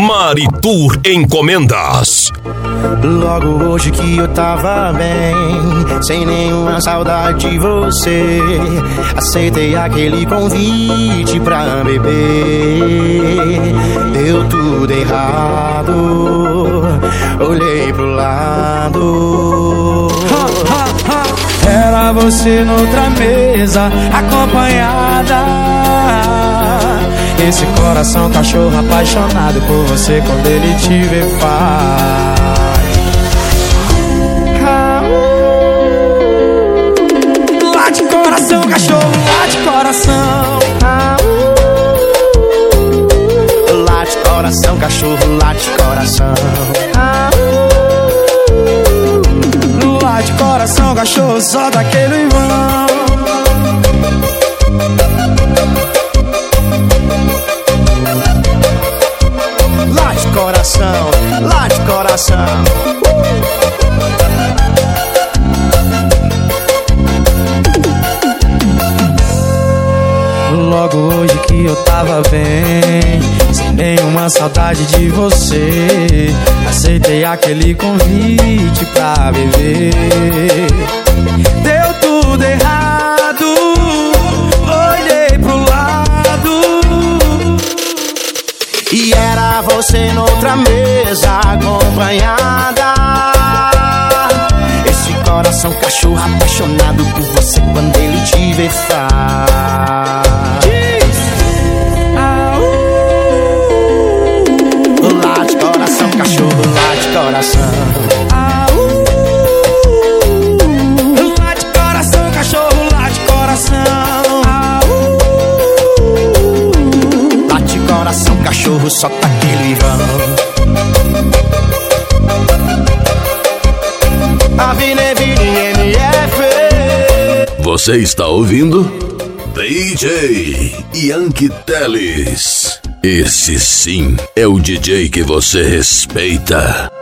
Maritur Encomendas. Logo hoje que eu tava bem, sem nenhuma saudade de você, aceitei aquele convite pra beber. Deu tudo errado, olhei pro lado. Era você noutra mesa, acompanhada. Esse coração cachorro apaixonado por você quando ele te vê faz. Late coração, cachorro, late coração. Late coração, cachorro, late coração. Late coração, cachorro, só daquele vão. Late coração, late coração. Logo hoje que eu tava bem, sem nenhuma saudade de você, aceitei aquele convite pra beber. Deu tudo errado, olhei pro lado, e era você noutra mesa, acompanhada. Esse coração cachorro apaixonado por você quando ele te vê faz. Late coração, cachorro, late coração. Late coração, cachorro, late coração. Late coração, cachorro, só tá aquele vão. Você está ouvindo DJ Yankee Teles. Esse sim é o DJ que você respeita.